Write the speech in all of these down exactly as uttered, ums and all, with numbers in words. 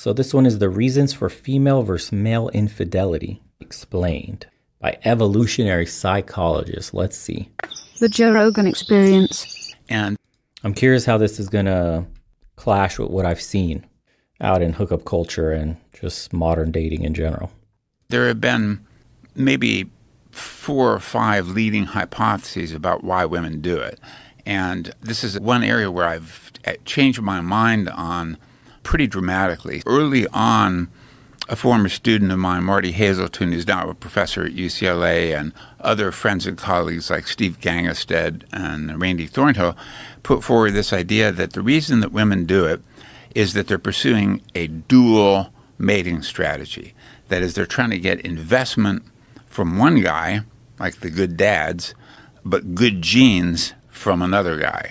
So this one is the reasons for female versus male infidelity explained by evolutionary psychologists. Let's see. The Joe Rogan Experience. And I'm curious how this is going to clash with what I've seen out in hookup culture and just modern dating in general. There have been maybe four or five leading hypotheses about why women do it. And this is one area where I've changed my mind on pretty dramatically. Early on, a former student of mine, Marty Hazelton, who's now a professor at U C L A, and other friends and colleagues like Steve Gangestad and Randy Thornhill, put forward this idea that the reason that women do it is that they're pursuing a dual mating strategy. That is, they're trying to get investment from one guy, like the good dads, but good genes from another guy.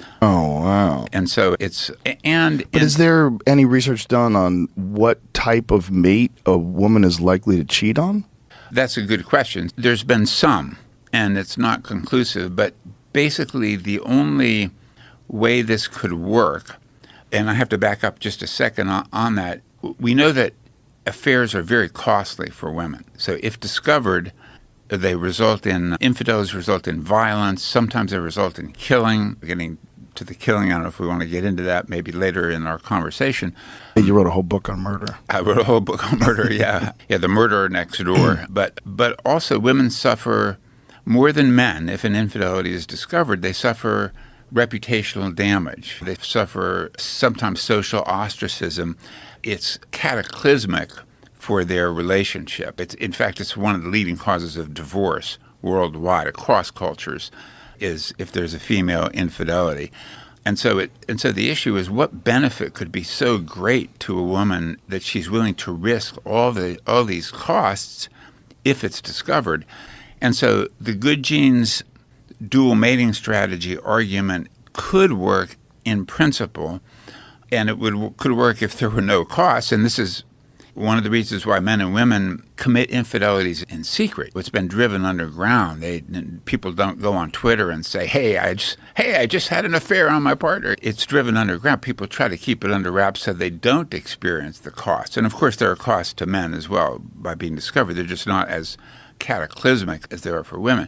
Oh, wow. And so it's, and... But is there any research done on what type of mate a woman is likely to cheat on? That's a good question. There's been some, and it's not conclusive, but basically the only way this could work, and I have to back up just a second on, on that, we know that affairs are very costly for women. So if discovered, they result in, infidelities result in violence, sometimes they result in killing, getting to the killing. I don't know if we want to get into that maybe later in our conversation. You wrote a whole book on murder. I wrote a whole book on murder, yeah. Yeah, The Murderer Next Door. But but also women suffer more than men. If an infidelity is discovered, they suffer reputational damage. They suffer sometimes social ostracism. It's cataclysmic for their relationship. It's, in fact, it's one of the leading causes of divorce worldwide across cultures, is if there's a female infidelity. And so it and so the issue is, what benefit could be so great to a woman that she's willing to risk all the all these costs if it's discovered? And so the good genes dual mating strategy argument could work in principle, and it would could work if there were no costs. And this is one of the reasons why men and women commit infidelities in secret. It's been driven underground. They people don't go on Twitter and say, "Hey, I just hey, I just had an affair on my partner." It's driven underground. People try to keep it under wraps so they don't experience the costs. And of course, there are costs to men as well by being discovered. They're just not as cataclysmic as they are for women.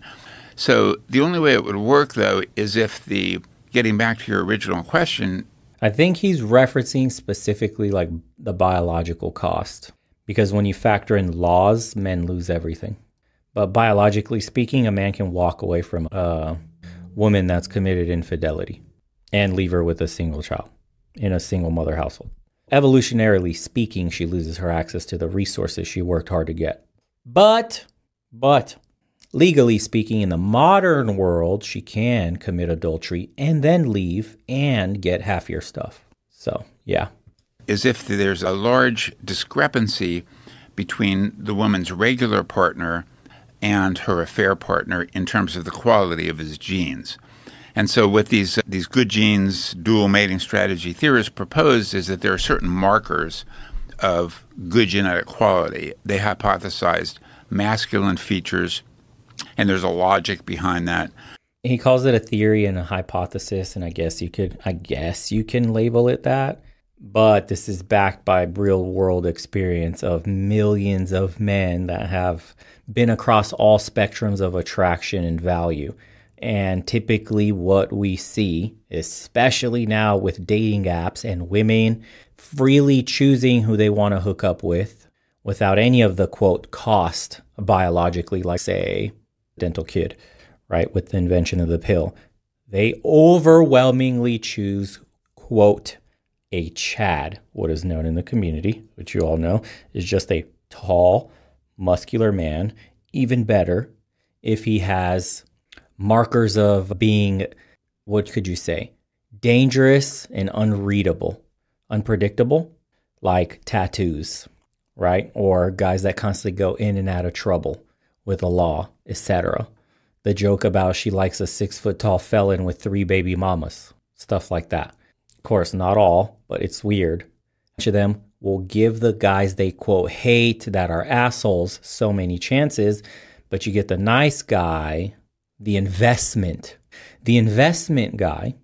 So the only way it would work, though, is if the getting back to your original question. I think he's referencing specifically like the biological cost, because when you factor in laws, men lose everything. But biologically speaking, a man can walk away from a woman that's committed infidelity and leave her with a single child in a single mother household. Evolutionarily speaking, she loses her access to the resources she worked hard to get. But, but legally speaking, in the modern world, she can commit adultery and then leave and get half your stuff. So, yeah. As if there's a large discrepancy between the woman's regular partner and her affair partner in terms of the quality of his genes. And so what these these good genes dual mating strategy theorists propose is that there are certain markers of good genetic quality. They hypothesized masculine features, and there's a logic behind that. He calls it a theory and a hypothesis, and I guess you could, I guess you can label it that. But this is backed by real world experience of millions of men that have been across all spectrums of attraction and value. And typically what we see, especially now with dating apps and women freely choosing who they want to hook up with without any of the, quote, cost biologically, like, say, dental kid, right, with the invention of the pill, they overwhelmingly choose, quote, a Chad, what is known in the community, which you all know, is just a tall, muscular man. Even better if he has markers of being, what could you say, dangerous and unreadable, unpredictable, like tattoos, right? Or guys that constantly go in and out of trouble with the law, et cetera. The joke about she likes a six-foot-tall felon with three baby mamas, stuff like that. Of course, not all, but it's weird. Each of them will give the guys they, quote, hate, that are assholes, so many chances, but you get the nice guy, the investment. The investment guy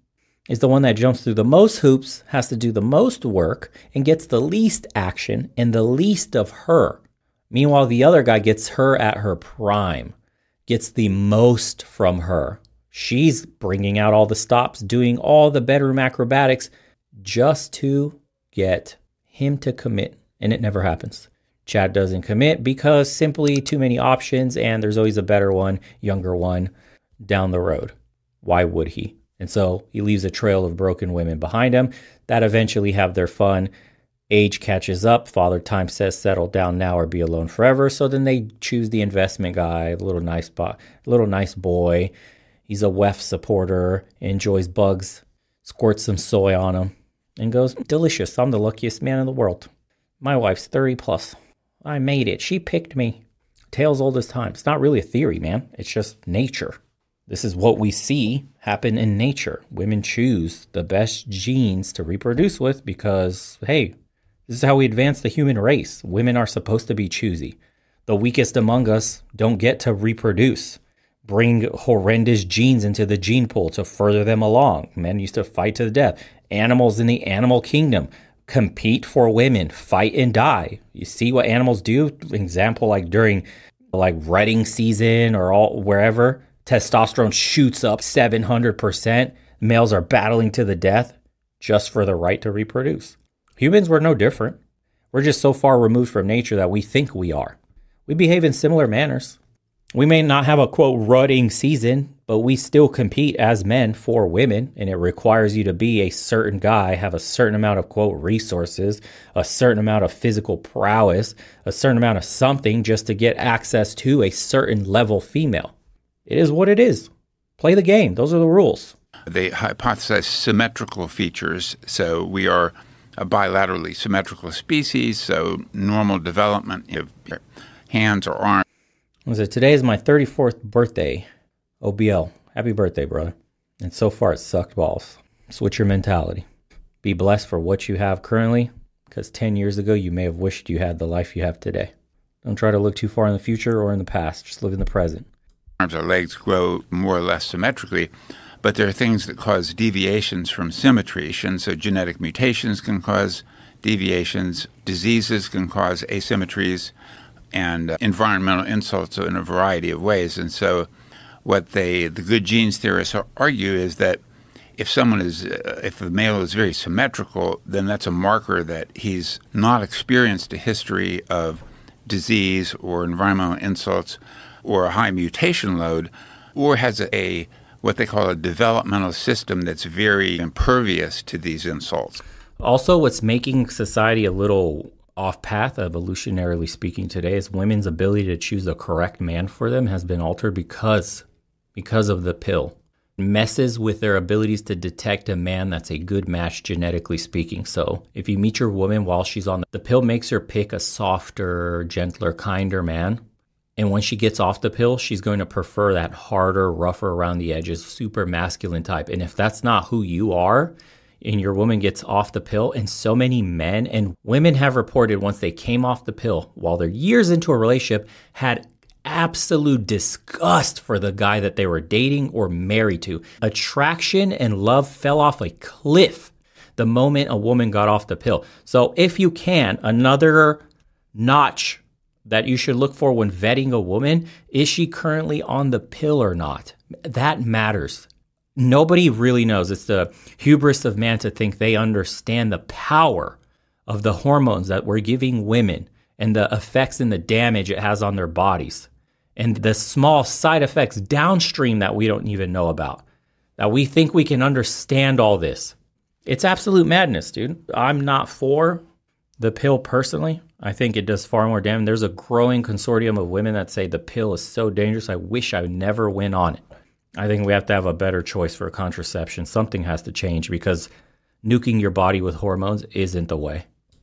is the one that jumps through the most hoops, has to do the most work, and gets the least action and the least of her. Meanwhile, the other guy gets her at her prime, gets the most from her. She's bringing out all the stops, doing all the bedroom acrobatics just to get him to commit, and it never happens. Chad doesn't commit because simply too many options, and there's always a better one, younger one, down the road. Why would he? And so he leaves a trail of broken women behind him that eventually have their fun. Age catches up. Father Time says, settle down now or be alone forever. So then they choose the investment guy, a little nice, bo- little nice boy. He's a W E F supporter, enjoys bugs, squirts some soy on him, and goes, delicious. I'm the luckiest man in the world. My wife's thirty plus. I made it. She picked me. Tale's old as time. It's not really a theory, man. It's just nature. This is what we see happen in nature. Women choose the best genes to reproduce with because, hey, this is how we advance the human race. Women are supposed to be choosy. The weakest among us don't get to reproduce. Bring horrendous genes into the gene pool to further them along. Men used to fight to the death. Animals in the animal kingdom compete for women, fight and die. You see what animals do? Example, like during like rutting season or all wherever, testosterone shoots up seven hundred percent. Males are battling to the death just for the right to reproduce. Humans were no different. We're just so far removed from nature that we think we are. We behave in similar manners. We may not have a, quote, rutting season, but we still compete as men for women, and it requires you to be a certain guy, have a certain amount of, quote, resources, a certain amount of physical prowess, a certain amount of something just to get access to a certain level female. It is what it is. Play the game. Those are the rules. They hypothesize symmetrical features. So we are a bilaterally symmetrical species. So normal development, you have hands or arms. So today is my thirty-fourth birthday. O B L. Happy birthday, brother. And so far, it sucked balls. Switch your mentality. Be blessed for what you have currently, because ten years ago, you may have wished you had the life you have today. Don't try to look too far in the future or in the past. Just live in the present. Arms or legs grow more or less symmetrically, but there are things that cause deviations from symmetry. And so genetic mutations can cause deviations, diseases can cause asymmetries, and uh, environmental insults in a variety of ways. And so what they, the good genes theorists argue is that if someone is, uh, if the male is very symmetrical, then that's a marker that he's not experienced a history of disease or environmental insults or a high mutation load, or has a, a what they call a developmental system that's very impervious to these insults. Also, what's making society a little off path, evolutionarily speaking, today is women's ability to choose the correct man for them has been altered because, because of the pill. It messes with their abilities to detect a man that's a good match genetically speaking. So if you meet your woman while she's on the, the pill, makes her pick a softer, gentler, kinder man. And when she gets off the pill, she's going to prefer that harder, rougher around the edges, super masculine type. And if that's not who you are, and your woman gets off the pill, and so many men and women have reported once they came off the pill, while they're years into a relationship, had absolute disgust for the guy that they were dating or married to. Attraction and love fell off a cliff the moment a woman got off the pill. So if you can, another notch that you should look for when vetting a woman, is she currently on the pill or not? That matters. Nobody really knows. It's the hubris of man to think they understand the power of the hormones that we're giving women and the effects and the damage it has on their bodies and the small side effects downstream that we don't even know about, that we think we can understand all this. It's absolute madness, dude. I'm not for the pill personally. I think it does far more damage. There's a growing consortium of women that say the pill is so dangerous, I wish I never went on it. I think we have to have a better choice for contraception. Something has to change because nuking your body with hormones isn't the way.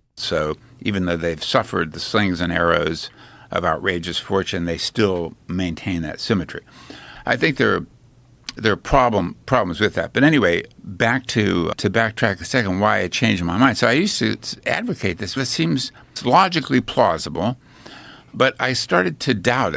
So even though they've suffered the slings and arrows of outrageous fortune, they still maintain that symmetry. I think there are, there are problem, problems with that. But anyway, back to to backtrack a second, why I changed my mind. So I used to advocate this, but it seems logically plausible, but I started to doubt it.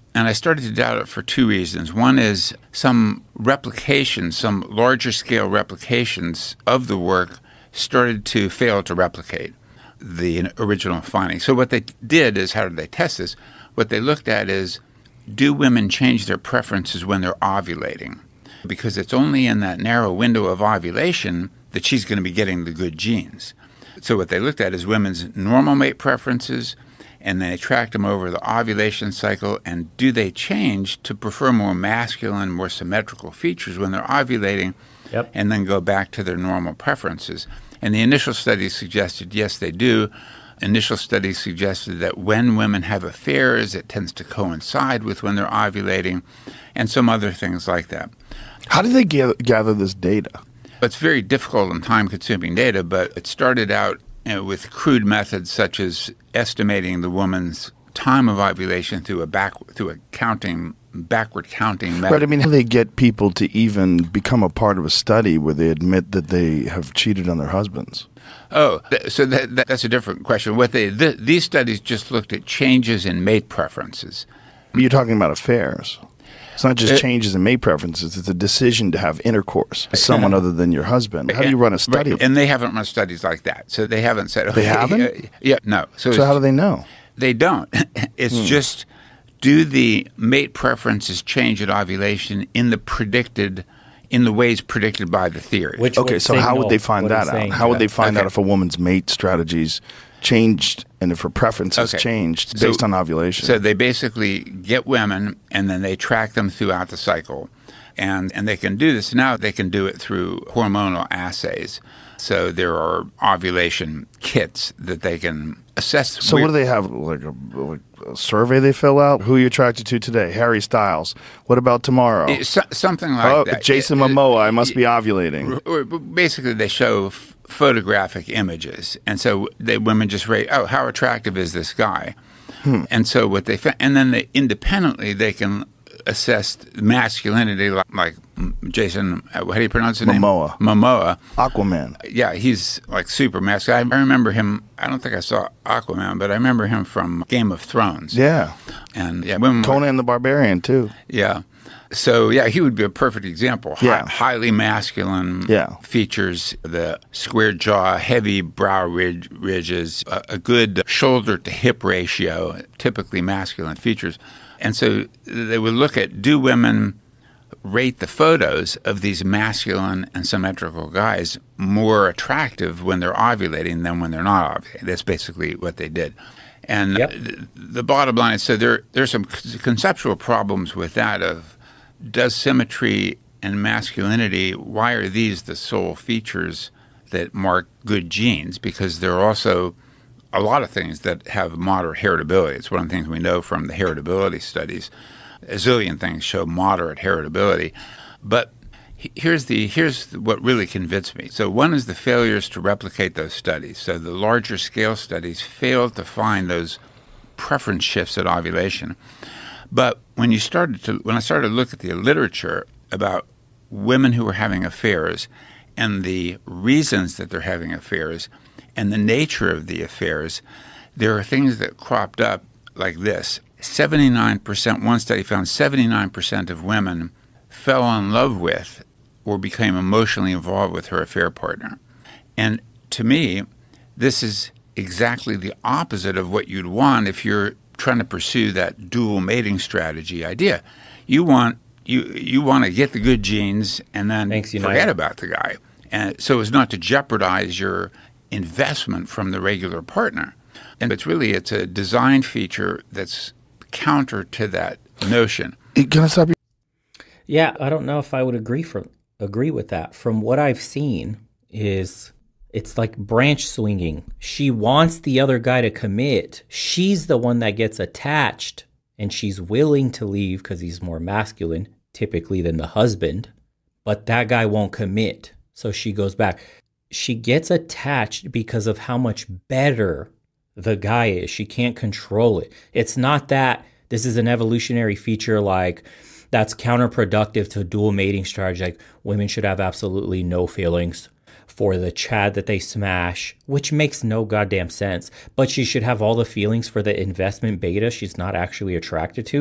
And I started to doubt it for two reasons. One is some replications, some larger scale replications of the work started to fail to replicate the original findings. So what they did is, how did they test this? What they looked at is, do women change their preferences when they're ovulating? Because it's only in that narrow window of ovulation that she's going to be getting the good genes. So what they looked at is women's normal mate preferences, and they tracked them over the ovulation cycle, and do they change to prefer more masculine, more symmetrical features when they're ovulating, Yep. and then go back to their normal preferences. And the initial studies suggested, yes, they do. Initial studies suggested that when women have affairs, it tends to coincide with when they're ovulating, and some other things like that. How did they gather, gather this data? It's very difficult and time-consuming data, but it started out you know, with crude methods such as estimating the woman's time of ovulation through a back through a counting backward counting method. Right. I mean, how do they get people to even become a part of a study where they admit that they have cheated on their husbands? Oh, th- so that, that, that's a different question. What they th- these studies just looked at changes in mate preferences. You're talking about affairs. It's not just It- changes in mate preferences. It's a decision to have intercourse with someone other than your husband. How do you run a study? Right, and they haven't run studies like that. So they haven't said. They okay, haven't? uh, yeah, no. So, So how do they know? They don't. It's Hmm. just, do the mate preferences change at ovulation in the predicted, in the ways predicted by the theory? Which Okay, would so how would signal they find what that he's out? saying. How would they find Okay. out if a woman's mate strategies changed and if her preferences Okay. changed So- based on ovulation? So they basically get women and then they track them throughout the cycle. And, and they can do this. Now they can do it through hormonal assays. So there are ovulation kits that they can assess. So what do they have? Like a, like a survey they fill out? Who are you attracted to today? Harry Styles. What about tomorrow? It's so- something like oh, that. Jason It- it- Momoa. I must be ovulating. Or basically, they show f- photographic images, and so they, women just rate, oh, how attractive is this guy? Hmm. And so what they fa- and then they independently they can assess masculinity, like, like Jason. uh, How do you pronounce his Momoa. name? Momoa. Aquaman. Yeah, he's like super masculine. I remember him. I don't think I saw Aquaman, but I remember him from Game of Thrones. Yeah. And yeah, women. Conan the Barbarian, too. Yeah. So, yeah, he would be a perfect example. Hi- Yeah. highly masculine Yeah. features, the square jaw, heavy brow ridge, ridges, a, a good shoulder to hip ratio, typically masculine features. And so they would look at, do women rate the photos of these masculine and symmetrical guys more attractive when they're ovulating than when they're not ovulating? That's basically what they did. And Yep. th- the bottom line is, so there there's some c- conceptual problems with that of, does symmetry and masculinity, why are these the sole features that mark good genes? Because there are also a lot of things that have moderate heritability. It's one of the things we know from the heritability studies. A zillion things show moderate heritability. But he- here's the here's what really convinced me. So one is the failures to replicate those studies. So the larger scale studies failed to find those preference shifts at ovulation. But when you started to when I started to look at the literature about women who were having affairs and the reasons that they're having affairs and the nature of the affairs, there are things that cropped up like this. seventy-nine percent, one study found seventy-nine percent of women fell in love with or became emotionally involved with her affair partner. And to me, this is exactly the opposite of what you'd want if you're trying to pursue that dual mating strategy idea. You want you you want to get the good genes and then Thanks, forget United. about the guy, and so as not to jeopardize your investment from the regular partner. And it's really it's a design feature that's counter to that notion. Can I stop you? Yeah, I don't know if I would agree from agree with that. From what I've seen is it's like branch swinging. She wants the other guy to commit. She's the one that gets attached and she's willing to leave because he's more masculine typically than the husband, but that guy won't commit. So she goes back. She gets attached because of how much better the guy is. She can't control it. It's not that this is an evolutionary feature like that's counterproductive to dual mating strategy. Like women should have absolutely no feelings for the Chad that they smash, which makes no goddamn sense. But she should have all the feelings for the investment beta she's not actually attracted to.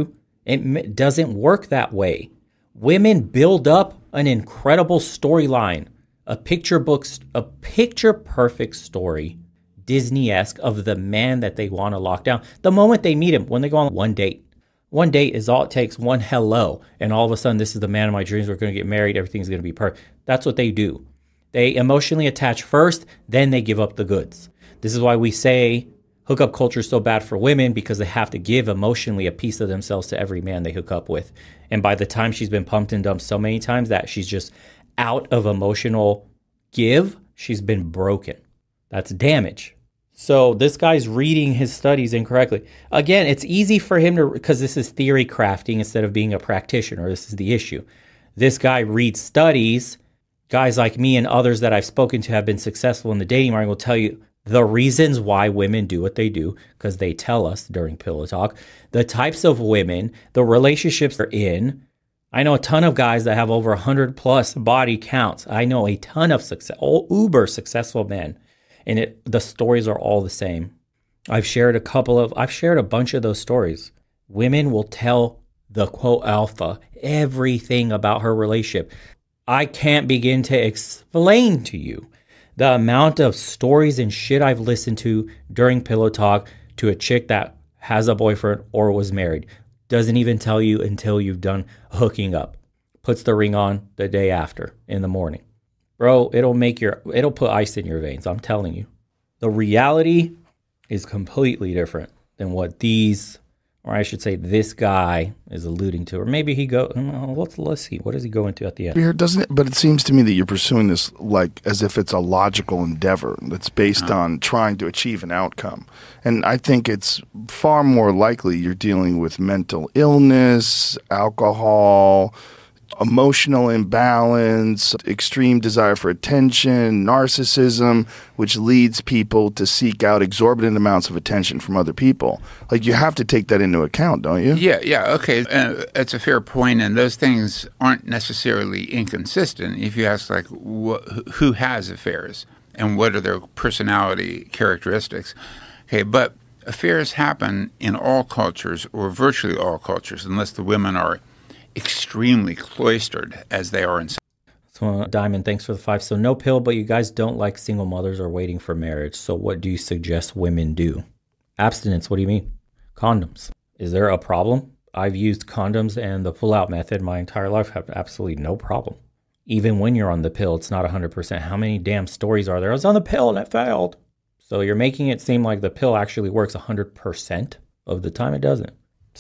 It m- doesn't work that way. Women build up an incredible storyline, a picture book, a picture perfect story, Disney-esque, of the man that they want to lock down. The moment they meet him, when they go on one date, one date is all it takes, one hello, and all of a sudden, this is the man of my dreams. We're going to get married. Everything's going to be perfect. That's what they do. They emotionally attach first, then they give up the goods. This is why we say hookup culture is so bad for women, because they have to give emotionally a piece of themselves to every man they hook up with. And by the time she's been pumped and dumped so many times that she's just out of emotional give, she's been broken. That's damage. So this guy's reading his studies incorrectly. Again, it's easy for him to, because this is theory crafting instead of being a practitioner. This is the issue. This guy reads studies. Guys like me and others that I've spoken to have been successful in the dating market will tell you the reasons why women do what they do, because they tell us during Pillow Talk, the types of women, the relationships they're in. I know a ton of guys that have over one hundred plus body counts. I know a ton of success, all uber successful men. And it, the stories are all the same. I've shared a couple of, I've shared a bunch of those stories. Women will tell the quote alpha everything about her relationship. I can't begin to explain to you the amount of stories and shit I've listened to during Pillow Talk to a chick that has a boyfriend or was married. Doesn't even tell you until you've done hooking up. Puts the ring on the day after in the morning. Bro, it'll make your, it'll put ice in your veins. I'm telling you. The reality is completely different than what these, or I should say this guy is alluding to. Or maybe he go, let's, let's see. What does he go into at the end? Here, doesn't it? But it seems to me that you're pursuing this like as if it's a logical endeavor that's based uh-huh. on trying to achieve an outcome. And I think it's far more likely you're dealing with mental illness, alcohol, emotional imbalance, extreme desire for attention, narcissism, which leads people to seek out exorbitant amounts of attention from other people. Like, you have to take that into account, don't you? Yeah, yeah, okay. Uh, that's a fair point, and those things aren't necessarily inconsistent. If you ask, like, wh- who has affairs and what are their personality characteristics? Okay, but affairs happen in all cultures, or virtually all cultures, unless the women are extremely cloistered as they are in. So, Diamond, thanks for the five. So no pill, but you guys don't like single mothers or waiting for marriage. So what do you suggest women do? Abstinence, what do you mean? Condoms. Is there a problem? I've used condoms and the pull-out method my entire life. Have absolutely no problem. Even when you're on the pill, it's not one hundred percent. How many damn stories are there? I was on the pill and it failed. So you're making it seem like the pill actually works one hundred percent of the time. It doesn't.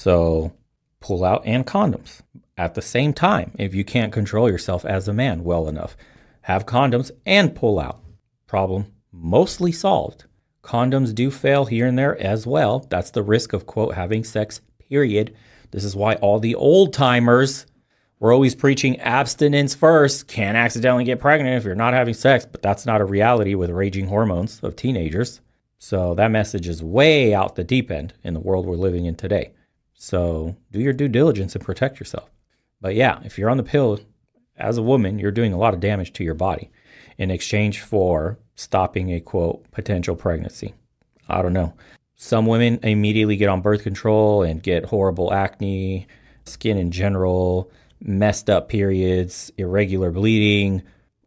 So pull out and condoms at the same time. If you can't control yourself as a man well enough, have condoms and pull out. Problem mostly solved. Condoms do fail here and there as well. That's the risk of, quote, having sex, period. This is why all the old timers were always preaching abstinence first. Can't accidentally get pregnant if you're not having sex, but that's not a reality with raging hormones of teenagers. So that message is way out the deep end in the world we're living in today. So do your due diligence and protect yourself. But yeah, if you're on the pill as a woman, you're doing a lot of damage to your body in exchange for stopping a, quote, potential pregnancy. I don't know. Some women immediately get on birth control and get horrible acne, skin in general, messed up periods, irregular bleeding,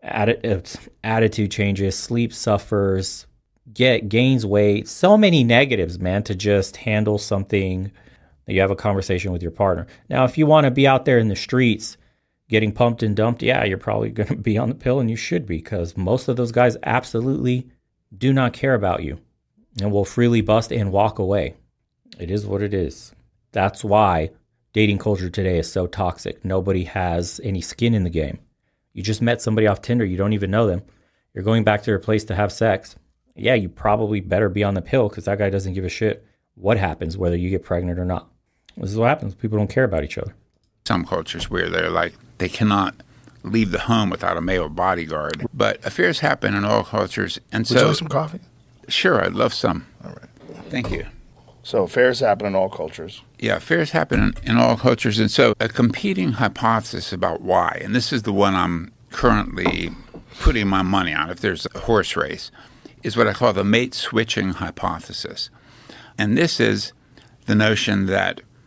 atti- attitude changes, sleep suffers, get gains weight. So many negatives, man, to just handle something. You have a conversation with your partner. Now, if you want to be out there in the streets getting pumped and dumped, yeah, you're probably going to be on the pill, and you should be, because most of those guys absolutely do not care about you and will freely bust and walk away. It is what it is. That's why dating culture today is so toxic. Nobody has any skin in the game. You just met somebody off Tinder. You don't even know them. You're going back to their place to have sex. Yeah, you probably better be on the pill, because that guy doesn't give a shit what happens, whether you get pregnant or not. This is what happens. People don't care about each other. Some cultures where they're like, they cannot leave the home without a male bodyguard. But affairs happen in all cultures. And so, would you like some coffee? Sure, I'd love some. All right. Thank you. So affairs happen in all cultures. Yeah, affairs happen in, in all cultures. And so a competing hypothesis about why, and this is the one I'm currently putting my money on if there's a horse race, is what I call the mate switching hypothesis. And this is the notion that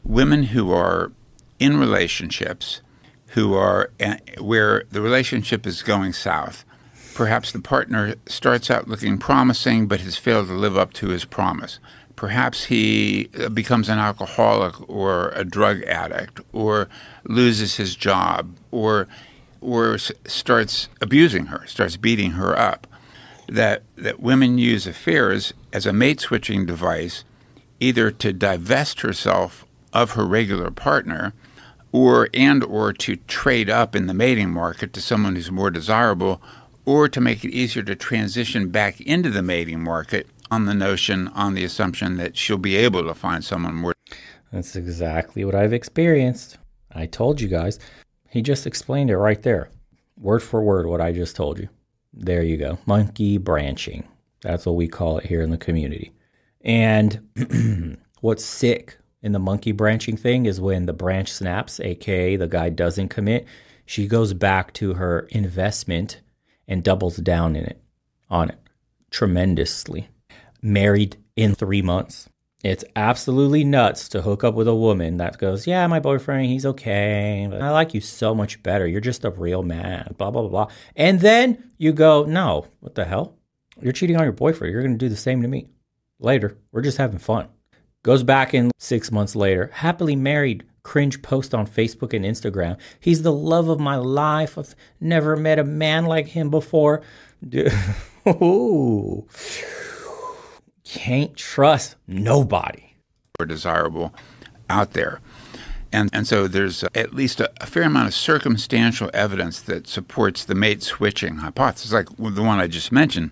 women who are in relationships who are where the relationship is going south. Perhaps the partner starts out looking promising but has failed to live up to his promise. Perhaps he becomes an alcoholic or a drug addict or loses his job or or starts abusing her, starts beating her up. That that women use affairs as a mate-switching device, either to divest herself of her regular partner or and or to trade up in the mating market to someone who's more desirable, or to make it easier to transition back into the mating market on the notion, on the assumption that she'll be able to find someone more. That's exactly what I've experienced. I told you guys. He just explained it right there. Word for word what I just told you. There you go. Monkey branching. That's what we call it here in the community. And what's sick in the monkey branching thing is when the branch snaps, aka the guy doesn't commit, she goes back to her investment and doubles down in it, on it, tremendously. Married in three months. It's absolutely nuts to hook up with a woman that goes, yeah, my boyfriend, he's okay, but I like you so much better. You're just a real man, blah, blah, blah, blah. And then you go, no, what the hell? You're cheating on your boyfriend. You're going to do the same to me. Later, we're just having fun. Goes back in six months later, happily married, cringe post on Facebook and Instagram. He's the love of my life. I've never met a man like him before. Dude. Ooh. Can't trust nobody. Or desirable out there. And and so there's at least a, a fair amount of circumstantial evidence that supports the mate switching hypothesis, like the one I just mentioned.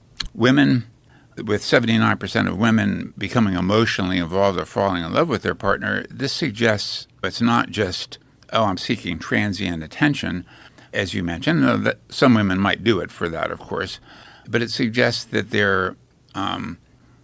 Women, with seventy-nine percent of women becoming emotionally involved or falling in love with their partner, this suggests it's not just, oh, I'm seeking transient attention, as you mentioned. No, that some women might do it for that, of course. But it suggests that they're um,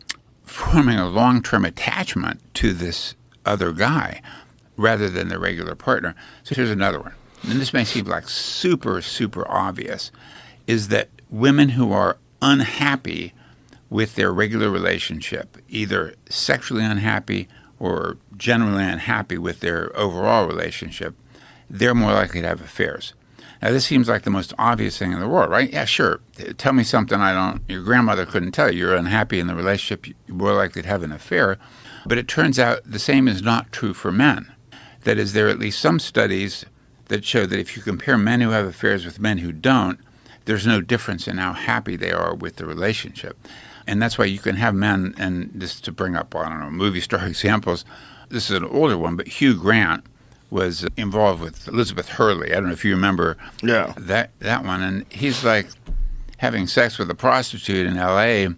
forming a long-term attachment to this other guy rather than their regular partner. So here's another one. And this may seem like super, super obvious, is that women who are unhappy with their regular relationship, either sexually unhappy or generally unhappy with their overall relationship, they're more likely to have affairs. Now, this seems like the most obvious thing in the world, right? Yeah, sure. Tell me something I don't, your grandmother couldn't tell you. You're unhappy in the relationship, you're more likely to have an affair. But it turns out the same is not true for men. That is, there are at least some studies that show that if you compare men who have affairs with men who don't, there's no difference in how happy they are with the relationship. And that's why you can have men, and just to bring up, I don't know, movie star examples, this is an older one, but Hugh Grant was involved with Elizabeth Hurley. I don't know if you remember yeah. that that one. And he's like having sex with a prostitute in L A.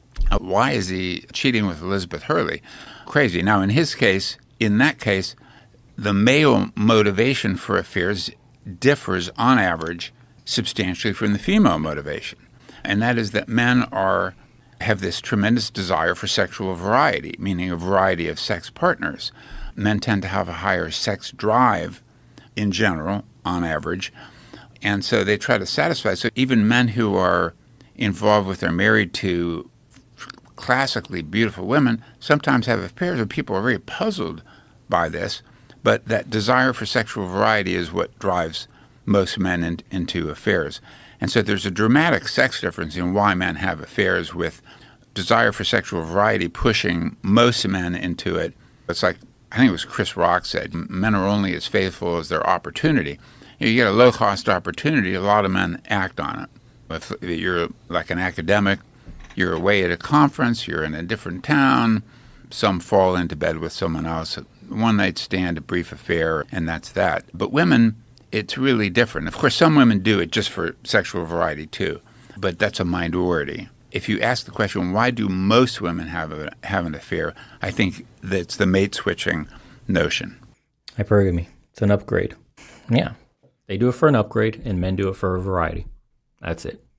Why is he cheating with Elizabeth Hurley? Crazy. Now, in his case, in that case, the male motivation for affairs differs on average substantially from the female motivation. And that is that men are have this tremendous desire for sexual variety, meaning a variety of sex partners. Men tend to have a higher sex drive in general, on average, and so they try to satisfy. So even men who are involved with or married to classically beautiful women sometimes have affairs, and people are very puzzled by this, but that desire for sexual variety is what drives most men in, into affairs. And so there's a dramatic sex difference in why men have affairs, with desire for sexual variety pushing most men into it. It's like, I think it was Chris Rock said, men are only as faithful as their opportunity. You know, you get a low-cost opportunity, a lot of men act on it. If you're like an academic, you're away at a conference, you're in a different town, some fall into bed with someone else, one-night stand, a brief affair, and that's that. But women, it's really different. Of course, some women do it just for sexual variety too, but that's a minority. If you ask the question, why do most women have a, have an affair, I think that's the mate-switching notion. Hypergamy. It's an upgrade. Yeah. They do it for an upgrade, and men do it for a variety. That's it.